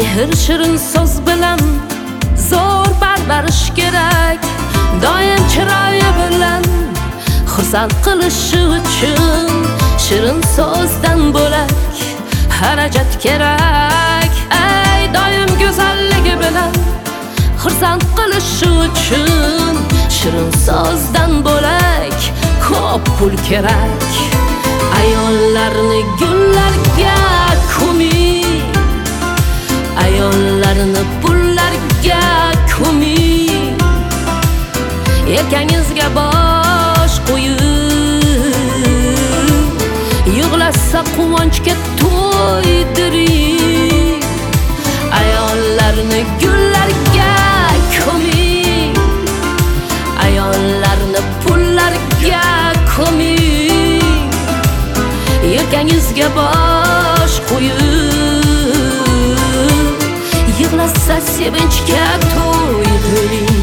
mehr shirin so'z bilan zo'r parvarish kerak. Doim chiroyi bilan xursand qilishi uchun shirin so'zdan bo'lak xarajat kerak. Ey doim go'zalligi bilan xursand qilishi uchun shirin so'zdan bo'lak ko'p pul kerak. Ayollarni gullarga ko'ming, ayollarni pullarga ko'ming. Yelkangizga bosh qo'yib, yig'lasa quvonchga to'ydiring. Ayollarni gullarga ko'ming, ayollarni pullarga ko'ming. Yelkangizga bosh qo'yib, yig'lasa sevinchga to'ydiring.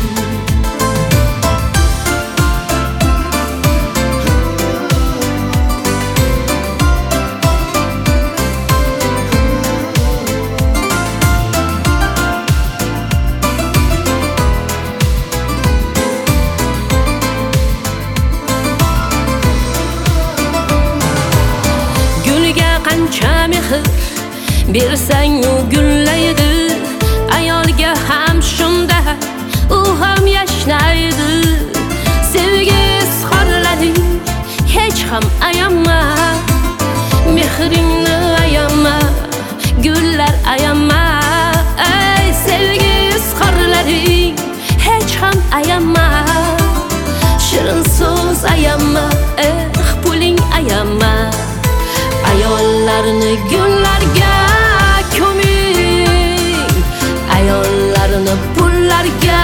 Qancha mehr bersang u gullaydi, ayolga ham shunda u ham yashnaydi. Sevgi izhorlaring hech ham ayama, mehringni ayama, gullar ayama. Ey sevgi izhorlaring hech ham ayama, shirin so'z ayama, puling ayama. Ayollarni gullarga ko'ming, ayollarni pullarga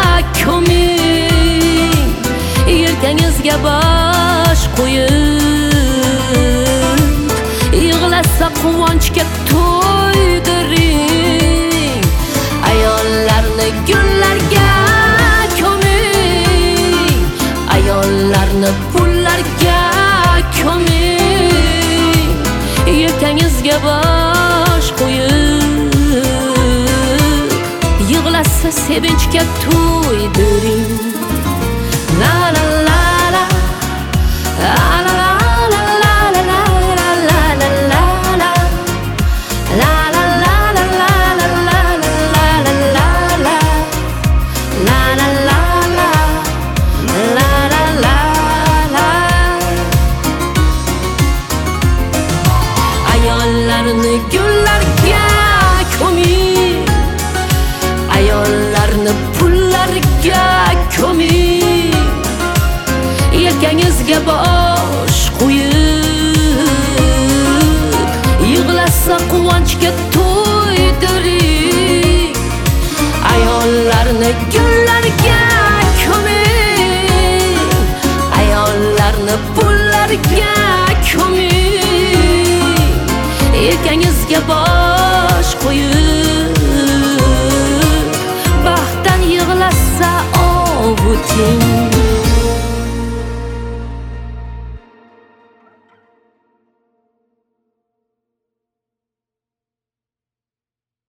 ko'ming. Yelkangizga bosh qo'yib, yig'lasa quvonchga to'ydiring. Ayollarni gullarga ko'ming, ayollarni pullarga ko'ming. Yelkangizga bosh qo'yib, yig'lasa sevinchga to'ydiring. La la la la, la la la la la la la la la la la la la la la la. Ayollarni gullarga ko'ming, ayollarni pullarga ko'ming. Yelkangizga bosh qo'yib, yig'lasa quvonchga to'ydiring. Ayollarni gullarga ko'ming, ayollarni pullarga ko'ming. Yelkangizga bosh qo'yib, baxtdan yig'lasa ovuting.